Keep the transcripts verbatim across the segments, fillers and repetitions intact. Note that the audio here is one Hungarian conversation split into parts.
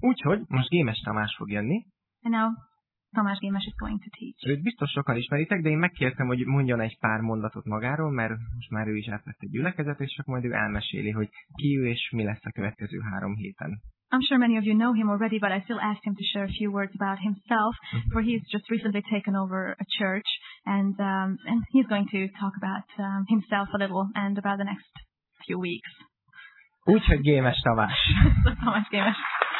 Úgyhogy most Gémes Tamás fog jönni. And now Tamás Gémes is going to teach. Őt biztos sokan ismeritek, de én megkértem, hogy mondjon egy pár mondatot magáról, mert most már ő is átvett egy gyülekezet, és csak majd ő elmeséli, hogy ki ő és mi lesz a következő három héten. I'm sure many of you know him already, but I still asked him to share a few words about himself, for he's just recently taken over a church, and um, and he's going to talk about um, himself a little and about the next few weeks. Úgyhogy Gémes Tamás. Tamás Gémes.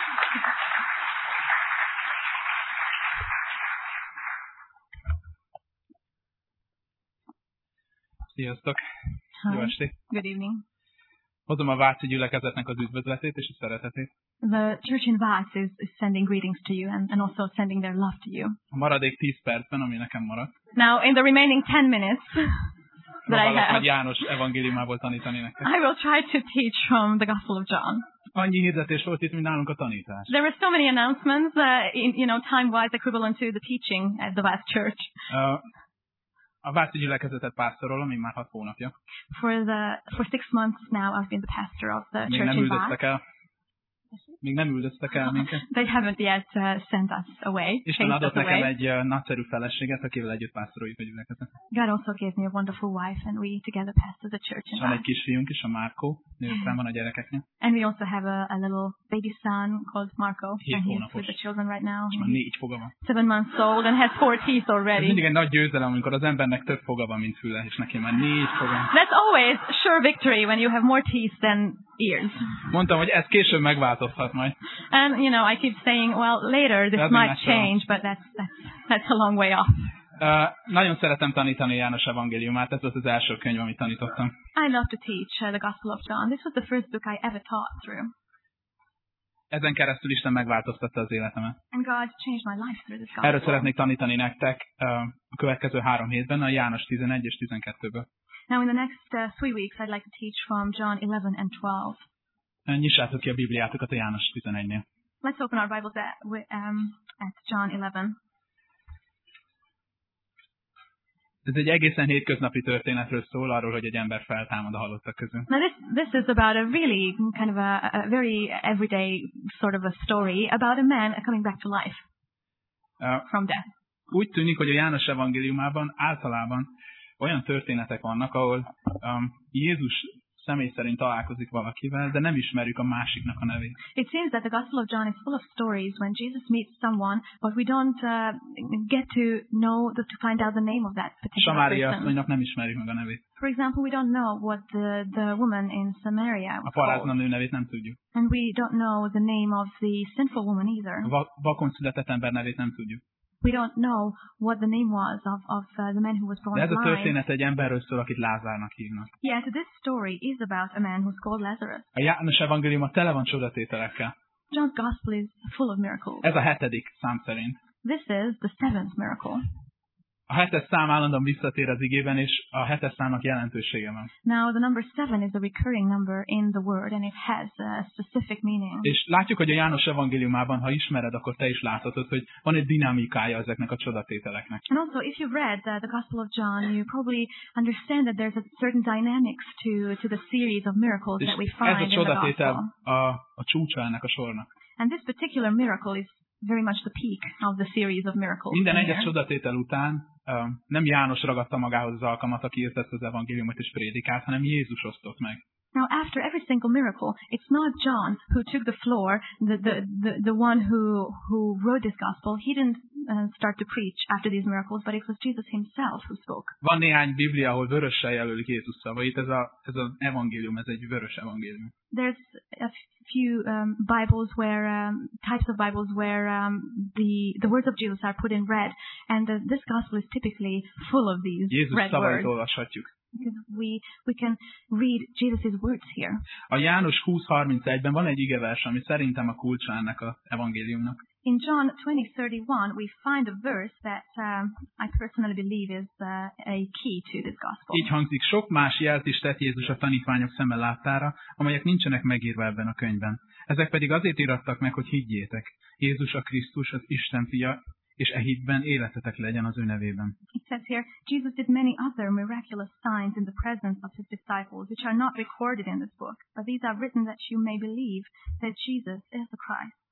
Sziasztok! Jó estét! Good evening. Hozom a Váci gyülekezetnek az üdvözletét és a szeretetét. The church in Vác is, is sending greetings to you and, and also sending their love to you. A maradék tíz percben, ami nekem maradt. Now, in the remaining ten minutes that I próbálok have, majd János evangéliumából tanítani nektek. I will try to teach from the Gospel of John. Annyi hirdetés volt itt, mint nálunk a tanítás. There were so many announcements, uh, in, you know, time-wise equivalent to the teaching at the Vác church. Uh, a Váci gyülekezetet pásztorolom, még már hat hónapja. For the for six months now, I've been the pastor of the Még church nem in Vác. üldöztek el. Még nem üldöztek el minket. They haven't yet uh, sent us away. Isten chased adott us nekem away. egy uh, nagyszerű feleséget, akivel együtt pásztoroljuk a gyülekezetet. God also gave me a wonderful wife, and we together pastor the church in És van egy Vác. kisfiunk is, a Márkó, nőttem van a gyerekeknél. And we also have a, a little baby son called Marco, Hét and he's hónapos. with the children right now. És már négy foga van. Seven months old and has four teeth Ez already. mindig egy nagy győzelem, amikor az embernek több foga van, mint füle, és neki már négy foga van. That's always sure victory when you have more teeth than ears. Mondtam, hogy ez később megváltozhat majd. And you know, I keep saying, well, later this That's might natural. change, but that's that's that's a long way off. Uh, nagyon szeretem tanítani János evangéliumát, ez volt az első könyv, amit tanítottam. I love to teach uh, the Gospel of John. This was the first book I ever taught through. Ezen keresztül Isten megváltoztatta az életemet. And God changed my life through this Erről Gospel. szeretnék tanítani nektek uh, a következő három hétben, a János tizenegy és tizenkettőből. Now in the next uh, three weeks, I'd like to teach from John eleven and twelve. Uh, Nyissátok ki a Bibliátokat a János tizenegynél. Let's open our Bibles at, um, at John eleven. Ez egy egészen hétköznapi történetről szól, arról, hogy egy ember feltámad a halottak közül. Now this this is about a really kind of a, a very everyday sort of a story about a man coming back to life Uh, from death. úgy tűnik, hogy a János evangéliumában általában olyan történetek vannak, ahol um, Jézus személy szerint találkozik valakivel, de nem ismerjük a másiknak a nevét. It seems that the Gospel of John is full of stories when Jesus meets someone, but we don't uh, get to know the, to find out the name of that particular Samária person. asszonynak nem ismerjük meg a nevét. For example, we don't know what the, the woman in Samaria A was parázna called. nő nevét nem tudjuk. And we don't know the name of the sinful woman either. A va- vakon született ember nevét nem tudjuk. We don't know what the name was of, of uh, the man who was born De ez a blind. történet egy emberről szól, akit Lázárnak hívnak. Yet this story is about a man who's called Lazarus. A János evangéliuma tele van csodatételekkel. John's Gospel is full of miracles. Ez a hetedik szám szerint. This is the seventh miracle. A hetes szám állandóan visszatér az igében, és a hetes számnak jelentősége van. Now, the number seven is a recurring number in the word, and it has a specific meaning. És látjuk, hogy a János evangéliumában, ha ismered, akkor te is láthatod, hogy van egy dinamikája ezeknek a csodatételeknek. And also, if you've read uh, the Gospel of John, you probably understand that there's a certain dynamics to, to the series of miracles És that we ez find a in the csodatétel Gospel. a, a csúcsa ennek a sornak. And this particular miracle is very much the peak of the series of miracles. Minden in egyes here. csodatétel után uh, nem János ragadta magához az alkalmat, aki írt ezt az evangéliumot és prédikált, hanem Jézus osztott meg. Now, after every single miracle, it's not John who took the floor, the the the, the one who who wrote this gospel. He didn't uh, start to preach after these miracles, but it was Jesus himself who spoke. Van néhány Biblia, ahol vörössel jelölik Jézus szavait, ez, a, ez az evangélium, ez egy vörös evangélium. There's a few um, Bibles where um, types of Bibles where um, the the words of Jesus are put in red, and uh, this gospel is typically full of these Jézus red szavait words. olvashatjuk. Because we we can read Jesus' words here. A János húsz harmincegyben van egy igevers, ami szerintem a kulcsa ennek az evangéliumnak. In John twenty thirty-one, we find a verse that um, I personally believe is uh, a key to this gospel. Így hangzik, sok más jelt is tett Jézus a tanítványok szeme láttára, amelyek nincsenek megírva ebben a könyvben. Ezek pedig azért írattak meg, hogy higgyétek. Jézus a Krisztus, az Isten fia, és e hitben életetek legyen az ő nevében. It says here, Jesus did many other miraculous signs in the presence of his disciples, which are not recorded in this book, but these are written that you may believe that Jesus is the Christ,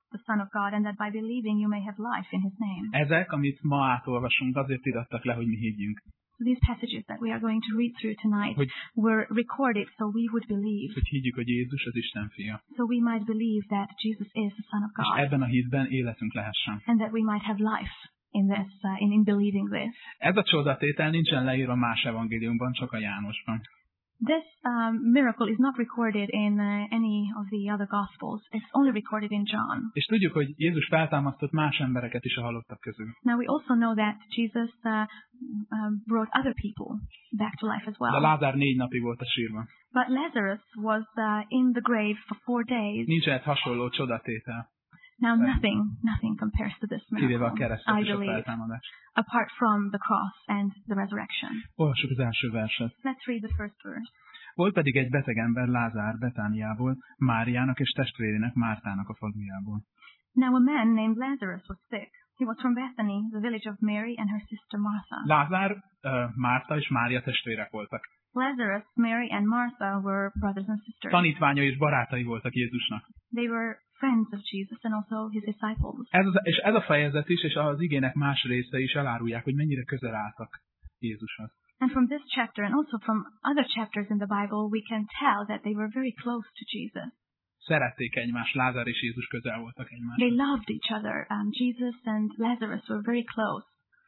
the Son of God, and that by believing you may have life in his name. Ezek, amit ma átolvasunk, azért irattak le, hogy mi higgyünk. So these passages that we are going to read through tonight Hogy, were recorded so we would believe. hogy higgyük, hogy Jézus az Isten fia. So we might believe that Jesus is the Son of És God. ebben a hitben életünk lehessen. And that we might have life in this, uh, in, in believing this. Ez a csodatétel nincsen leírva más evangéliumban, csak a Jánosban. This um, miracle is not recorded in uh, any of the other Gospels. It's only recorded in John. És tudjuk, hogy Jézus feltámasztott más embereket is a halottak közül. Now we also know that Jesus uh, uh, brought other people back to life as well. De Lázár négy napig volt a sírban. But Lazarus was uh, in the grave for four days. Nincs egy hasonló csodatétel, Now nothing, nothing compares to this kivéve a miracle, keresztet I és a believe, feltámadás. apart from the cross and the resurrection. Olvassuk az első verset. Let's read the first verse. Volt pedig egy beteg ember Lázár Betániából, Máriának és testvérének Mártának a falujából. Now a man named Lazarus was sick. He was from Bethany, the village of Mary and her sister Martha. Lázár, uh, Márta és Mária testvérek voltak. Lazarus, Mary, and Martha were brothers and sisters. Tanítványai és barátai voltak Jézusnak. They were friends of Jesus and also his disciples. Ez az, és ez a fejezet is, és az igének más része is elárulják, hogy mennyire közel álltak Jézushoz. And from this chapter and also from other chapters in the Bible, we can tell that they were very close to Jesus. Szerették egymást, Lázár és Jézus közel voltak egymáshoz. They loved each other. Um, Jesus and Lazarus were very close.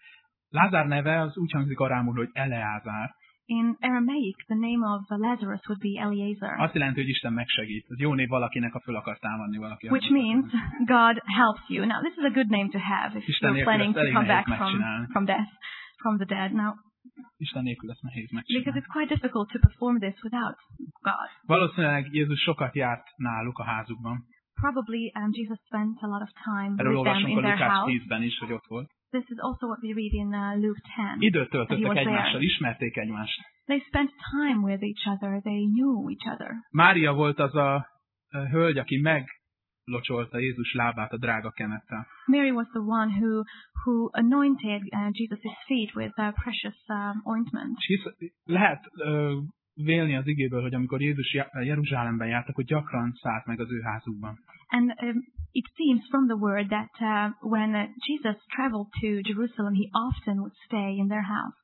Lázár neve az úgy hangzik arámul, hogy Eleázár. In Aramaic, the name of Lazarus would be Eliezer, Azt jelenti, hogy Isten megsegít. Ez jó név valakinek, ha föl akar támadni valaki. which means God helps you. Now, this is a good name to have if Isten you're nélkül planning ezt to elég come nehéz back from, megcsinálni. from death, from the dead. Now, Isten nélkül ezt nehéz because megcsinálni. it's quite difficult to perform this without God. Valószínűleg Jézus sokat járt náluk a házukban. Probably um, Jesus spent a lot of time Erről with them olvasunk in a their Lukács house. tízben is, hogy ott volt. This is also what we read in uh, Luke ten. Időt He töltöttek was egymással, there. ismerték egymást. They spent time with each other. They knew each other. Mária volt az a a hölgy, aki meglocsolta Jézus lábát a drága kenettel. Mary was the one who who anointed uh, Jesus' feet with uh, precious um, ointment. És hisz, lehet ö, vélni az igéből, hogy amikor Jézus Jeruzsálemben járt, akkor gyakran szállt meg az ő házukban. And um, it seems from the word that uh, when uh, Jesus traveled to Jerusalem, he often would stay in their house.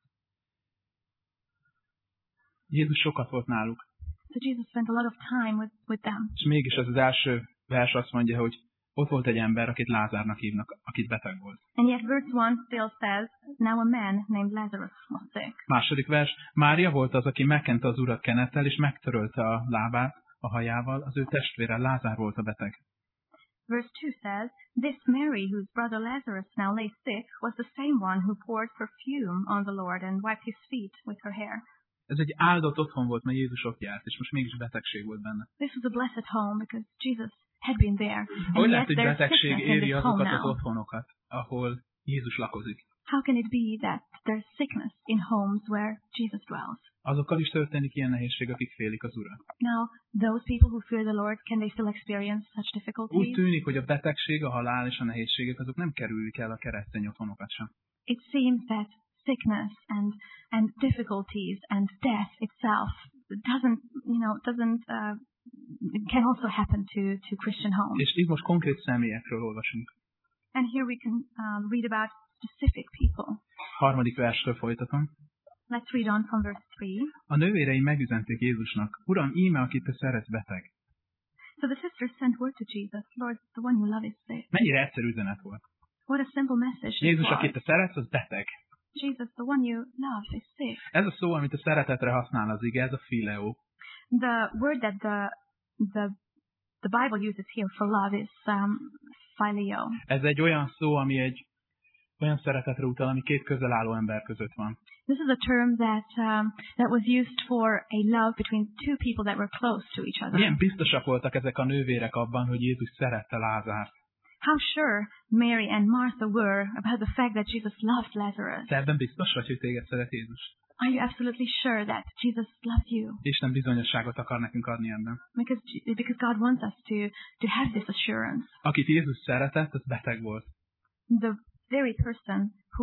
Jézus sokat volt náluk. So Jesus spent a lot of time with, with them. És mégis ez az első vers azt mondja, hogy ott volt egy ember, akit Lázárnak hívnak, akit beteg volt. And yet verse one still says, now a man named Lazarus was sick. Második vers, Mária volt az, aki megkente az urat kenettel, és megtörölte a lábát a hajával, az ő testvére Lázár volt a beteg. Verse two says, this Mary, whose brother Lazarus now lay sick, was the same one who poured perfume on the Lord and wiped his feet with her hair. Ez egy áldott otthon volt, mert Jézus ott járt, és most mégis betegség volt benne. This was a blessed home because Jesus had been there. Hogy And lehet, yet hogy there's betegség sickness in éri this home azokat az now. otthonokat, ahol Jézus lakozik? How can it be that there's sickness in homes where Jesus dwells? Azokkal is történik ilyen nehézség, akik félik az Urat. Now, those people who fear the Lord, can they still experience such Úgy difficulties? tűnik, hogy a betegség, a halál és a nehézségek azok nem kerülik el a keresztény otthonokat sem. It seems that sickness and and difficulties and death itself doesn't, you know, doesn't uh, can also happen to to Christian homes. És itt most konkrét személyekről olvasunk. And here we can um, read about specific people. Harmadik verstől folytatom. Let's read on from verse three. A nővérei megüzenték Jézusnak, Uram, íme, akit te szeretsz, beteg. So the sisters sent word to Jesus, Lord, the one you love is sick. Mennyire egyszerű üzenet volt. What a simple message this Jézus, was. akit te szeretsz, az beteg. Jesus, the one you love is sick. Ez a szó, amit a szeretetre használ az ige, ez a phileo. The word that the the the Bible uses here for love is um, phileo. Ez egy olyan szó, ami egy olyan szeretetre utal, ami két közel álló ember között van. This is a term that um, that was used for a love between two people that were close to each other. Milyen biztosak voltak ezek a nővérek abban, hogy Jézus szerette Lázárt. How sure Mary and Martha were about the fact that Jesus loved Lazarus. Te ebben biztos vagy, hogy téged szeret Jézus? Are you absolutely sure that Jesus loves you? Isten bizonyosságot akar nekünk adni ebben. Because because God wants us to to have this assurance. Akit Jézus szeretett, az beteg volt. The very person who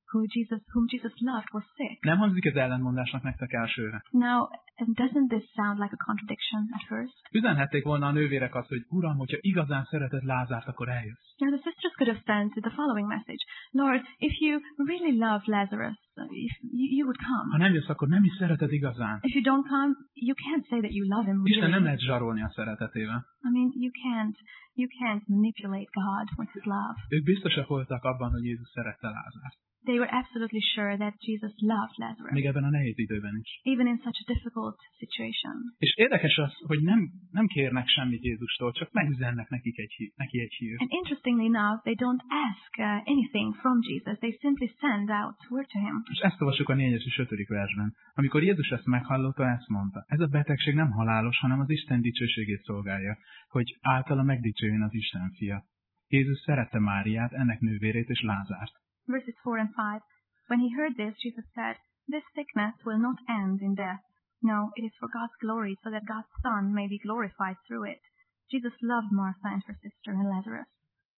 who Jesus, whom Jesus loved was sick. Nem hangzik ez ellentmondásnak nektek elsőre? Now, doesn't this sound like a contradiction at first? Üzenhették volna a nővérek azt, hogy Uram, hogyha igazán szereted Lázárt, akkor eljössz. Now, the sisters could have sent the following message. Lord, if you really loved Lazarus, if you, you would come. Ha nem jössz, akkor nem is szereted igazán. If you don't come, you can't say that you love him Isten nem really. lehet zsarolni a szeretetével. I mean, you can't, you can't manipulate God with his love. Ők biztosak voltak abban, hogy Jézus szerette Lázárt. They were absolutely sure that Jesus loved Lazarus, Még ebben a nehéz időben is. even in such a difficult situation. És érdekes az, hogy nem, nem kérnek semmit Jézustól, csak megüzennek nekik egy hír, neki egy hír. And interestingly enough, they don't ask uh, anything from Jesus. They simply send out word to him. És ezt olvassuk a négyes és ötödik versben. Amikor Jézus ezt meghallotta, ezt mondta. Ez a betegség nem halálos, hanem az Isten dicsőségét szolgálja, hogy általa megdicsőjön az Isten fia. Jézus szerette Máriát, ennek nővérét és Lázárt. Verses four and five. When he heard this, Jesus said, "This sickness will not end in death. No, it is for God's glory, so that God's Son may be glorified through it." Jesus loved Martha and her sister and Lazarus.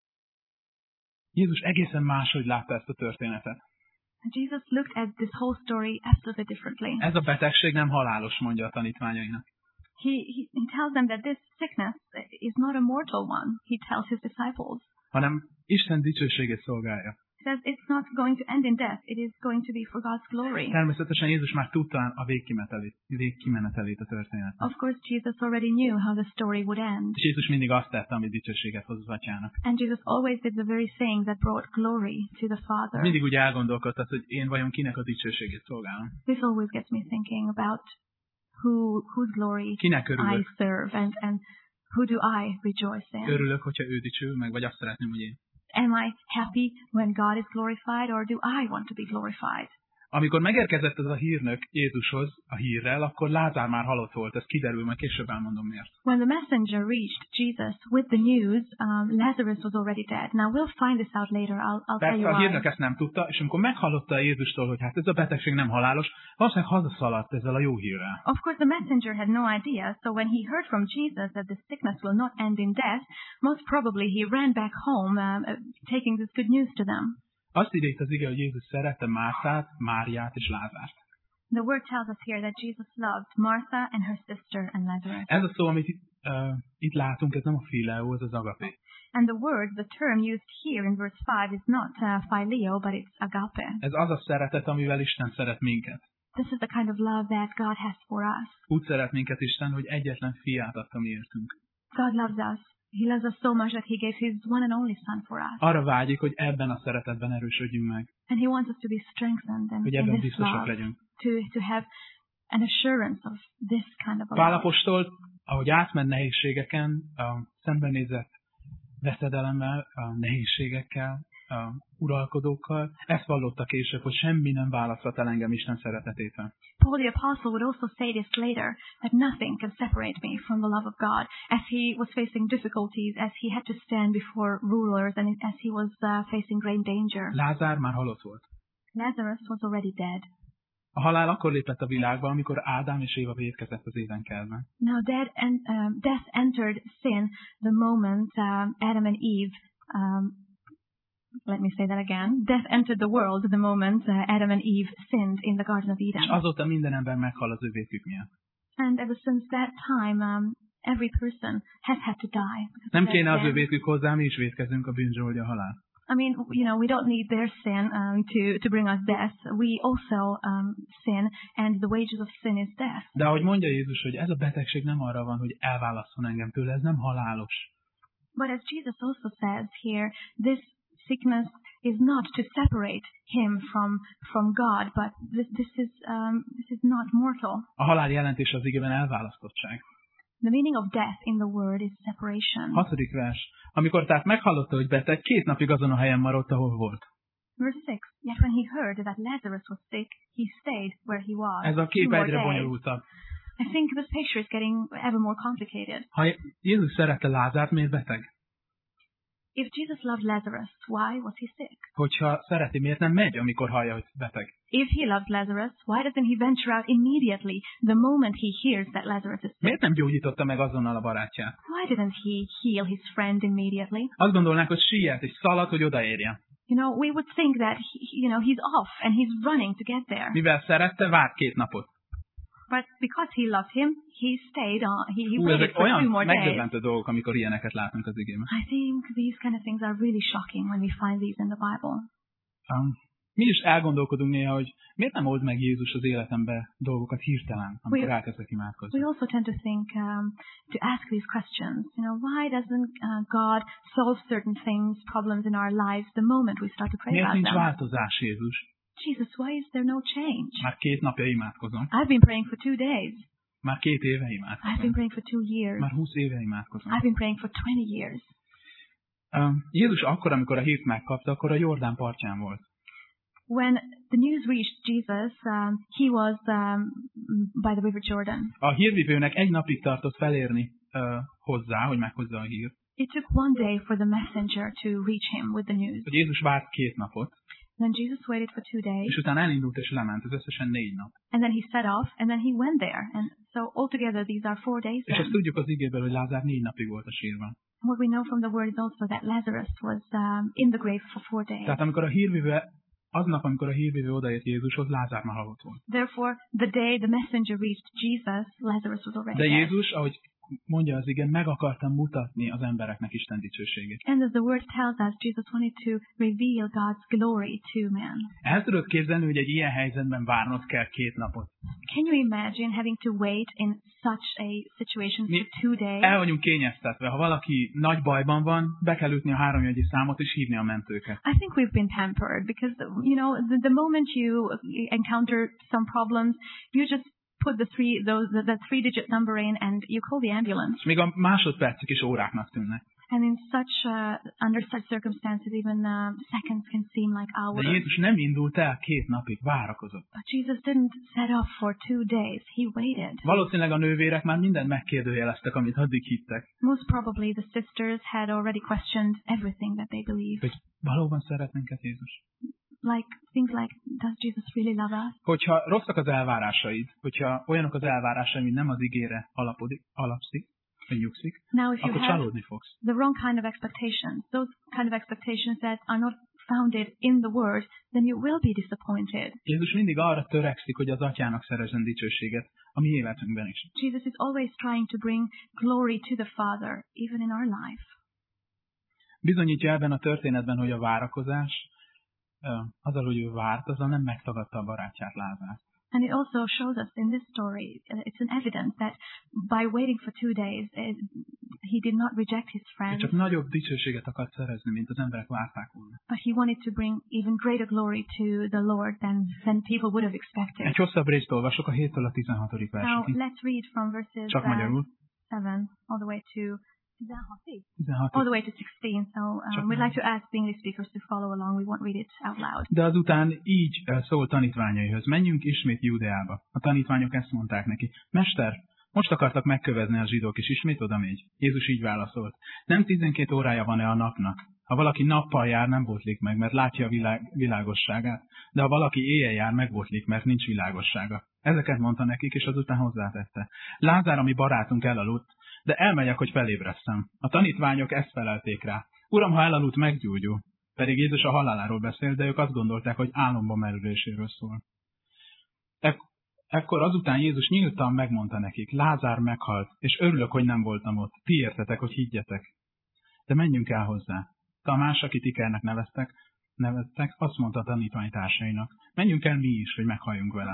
Jézus egészen máshogy látta ezt a történetet. Jesus looked at this whole story absolutely differently. Ez a betegség nem halálos, mondja a tanítványainak. He, he, he tells them that this sickness is not a mortal one. He tells his disciples. Hanem Isten dicsőségét szolgálja. He says it's not going to end in death. It is going to be for God's glory. Természetesen Jézus már tudta a végkimenetelét, végkimenetelét a történetnek. Of course, Jesus already knew how the story would end. És Jézus mindig azt tette, ami dicsőséget hoz az atyának. And Jesus always did the very thing that brought glory to the Father. Mindig úgy elgondolkodtat, hogy én vajon kinek a dicsőségét szolgálom. This always gets me thinking about who whose glory Kinek I örülök? serve and, and who do I rejoice in. Örülök, hogyha ő dicsőül meg, vagy azt szeretném, hogy én. Am I happy when God is glorified, or do I want to be glorified? Amikor megérkezett ez a hírnök Jézushoz a hírrel, akkor Lázár már halott volt, ez kiderül, majd később elmondom miért. When the messenger reached Jesus with the news, um, Lazarus was already dead. Now we'll find this out later. I'll, I'll tell Persze you a hírnök why. ezt nem tudta, és amikor meghallotta Jézustól, hogy hát ez a betegség nem halálos, valószínűleg hazaszaladt ezzel a jó hírrel. Of course, the messenger had no idea, so when he heard from Jesus that the sickness will not end in death, most probably he ran back home, um, uh, taking this good news to them. Azt írja itt az ige, hogy Jézus szerette Mártát, Máriát és Lázárt. The word tells us here that Jesus loved Martha and her sister and Lazarus. Ez a szó, amit itt, uh, itt látunk, ez nem a phileo, ez az agapé. And the word, the term used here in verse five is not uh, phileo, but it's agape. Ez az a szeretet, amivel Isten szeret minket. This is the kind of love that God has for us. Úgy szeret minket Isten, hogy egyetlen fiát adta miértünk. God loves us. He loves us so much that he gave his one and only son for us. Arra vágyik, hogy ebben a szeretetben erősödjünk meg. And he wants us to be strengthened in, Hogy in ebben this biztosak love. legyünk. To, to have an assurance of this kind of a Pál love. apostol, ahogy átment nehézségeken, uh, szembenézett veszedelemmel, uh, nehézségekkel, uh, uralkodókkal, ezt vallotta később, hogy semmi nem választhat el engem Isten szeretetétől. Paul the Apostle would also say this later, that nothing can separate me from the love of God, as he was facing difficulties, as he had to stand before rulers, and as he was uh, facing great danger. Lázár már halott volt. Lazarus was already dead. A halál akkor lépett a világba, amikor Ádám és Éva vétkezett az édenkertben. Now dead and, um, death entered sin the moment um, Adam and Eve um, Let me say that again. Death entered the world the moment uh, Adam and Eve sinned in the Garden of Eden. És azóta minden ember meghal az ő vétkük miatt. And ever since that time, um, every person has had to die. Nem kéne az ő vétkük hozzá, mi is vétkezünk, a bűn zsoldja a halál. I mean, you know, we don't need their sin um, to, to bring us death. We also um, sin, and the wages of sin is death. De ahogy mondja Jézus, hogy ez a betegség nem arra van, hogy elválasszon engem tőle, ez nem halálos. But as Jesus also says here, this sickness is not to separate him from from God, but this, this is um, this is not mortal. A halál jelentése az igében elválasztottság. The meaning of death in the word is separation. Hatodik vers. Amikor tehát meghallotta, hogy beteg, két napig azon a helyen maradt, ahol volt. Verse six. Yet when he heard that Lazarus was sick, he stayed where he was. Ez a kép two more egyre days. bonyolultabb. I think this picture is getting ever more complicated. Ha Jézus szerette Lázárt, miért beteg? If Jesus loved Lazarus, why was he sick? Hogyha szereti, miért nem megy, amikor hallja, hogy beteg? If he loved Lazarus, why doesn't he venture out immediately the moment he hears that Lazarus is sick? Miért nem gyógyította meg azonnal a barátját? Why didn't he heal his friend immediately? Azt gondolnák, hogy siet és szalad, hogy odaérjen. You know, we would think that, he, you know, he's off and he's running to get there. Mivel szerette, várt két napot. But because he loved him, he stayed on, he, he Hú, waited ezek for two olyan more days. megdöbbentő dolgok, amikor ilyeneket látunk az igében. I think these kind of things are really shocking when we find these in the Bible. Um, mi is elgondolkodunk néha, hogy miért nem old meg Jézus az életembe dolgokat hirtelen, amikor We- elkezdek imádkozni. We also tend to think, um, to ask these questions. You know, why doesn't uh, God solve certain things, problems in our lives the moment we start to pray Miért about nincs them? változás, Jézus? Jesus, why is there no change? Már két napja imádkozom. I've been praying for two days. Már két éve I've been imádkozom. praying for two years. Már húsz éve imádkozom. I've been praying for twenty years. Um, Jézus akkor, amikor a hírt megkapta, akkor a Jordán partján volt. When the news reached Jesus, um, he was um, by the River Jordan. A hírvivőnek egy napig tartott felérni uh, hozzá, hogy meghozza a hírt. It took one day for the messenger to reach him with the news. Hogy Jézus várt két napot, Then Jesus waited for two days, és utána elindult és lement, ez összesen négy nap. and then he set off, and then he went there. And so altogether, these are four days. És Then. ezt tudjuk az igéből, hogy Lázár négy napig volt a sírban. What we know from the word is also that Lazarus was um, in the grave for four days. Tehát amikor a hírvivő, aznap, amikor a hírvivő odaért Jézushoz, Lázár már halott volt. Therefore, the day the messenger reached Jesus, Lazarus was already De dead. Jézus, ahogy mondja az igen, meg akartam mutatni az embereknek Isten dicsőségét. And as the word tells us, Jesus wanted to reveal God's glory to man. El tudod képzelni, hogy egy ilyen helyzetben várnod kell két napot? Can you imagine having to wait in such a situation Mi for two days? el vagyunk kényeztetve. Ha valaki nagy bajban van, be kell ütni a háromjegyi számot és hívni a mentőket. I think we've been pampered because, you know, the, the moment you encounter some problems, you just put the three those the, the three digit number in and you call the ambulance. És még a másodpercek is óráknak tűnnek. And in such uh, under such circumstances, even uh, seconds can seem like hours. De Jézus nem indult el két napig, várakozott. But Jesus didn't set off for two days. He waited. Valószínűleg a nővérek már mindent megkérdőjeleztek, amit addig hittek. Most probably the sisters had already questioned everything that they believed. Hogy valóban szeret minket Jézus? Like things like, does Jesus really love us? Hogyha rosszak az elvárásaid, hogyha olyanok az elvárásaid, mint nem az igére alapodik, alapszik, vagy nyugszik, Now, if you akkor have csalódni fogsz. the wrong kind of expectations, those kind of expectations that are not founded in the Word, then you will be disappointed. Jézus mindig arra törekszik, hogy az atyának szerezzen dicsőséget a mi életünkben is. Jesus is always trying to bring glory to the Father, even in our life. Bizonyítja ebben a történetben, hogy a várakozás, azzal, hogy ő várt, azzal nem megtagadta a barátját, Lázárt. And it also shows us in this story, uh, it's an evidence that by waiting for two days, uh, he did not reject his Ő friends, csak nagyobb dicsőséget akart szerezni, mint az emberek várták volna. but he wanted to bring even greater glory to the Lord than, than people would have expected. Egy hosszabb részt olvasok a héttől a tizenhatodik Now, versig. let's read from verses Csak uh, magyarul. seven all the way to all tizenhat. the way to sixteen. So um, we'd like to ask the English speakers to follow along. We won't read it out loud. De azután így eh, szól tanítványaihoz, menjünk ismét Judeába. A tanítványok ezt mondták neki, Mester, most akartak megkövezni a zsidók, és ismét oda megy. Jézus így válaszolt, nem tizenkét órája van-e a napnak? Ha valaki nappal jár, nem botlik meg, mert látja a világ, világosságát, de ha valaki éjjel jár, megbotlik, mert nincs világossága. Ezeket mondta nekik, és azután hozzátette. Lázár, ami barátunk, elaludt, de elmegyek, hogy felébresztem. A tanítványok ezt felelték rá. Uram, ha elaludt, meggyógyul. Pedig Jézus a haláláról beszélt, de ők azt gondolták, hogy álomba merüléséről szól. Ek- ekkor azután Jézus nyíltan megmondta nekik, Lázár meghalt, és örülök, hogy nem voltam ott. Ti értetek, hogy higgyetek. De menjünk el hozzá. Tamás, akit Ikernek neveztek, neveztek, azt mondta a tanítványtársainak, menjünk el mi is, hogy meghalljunk vele.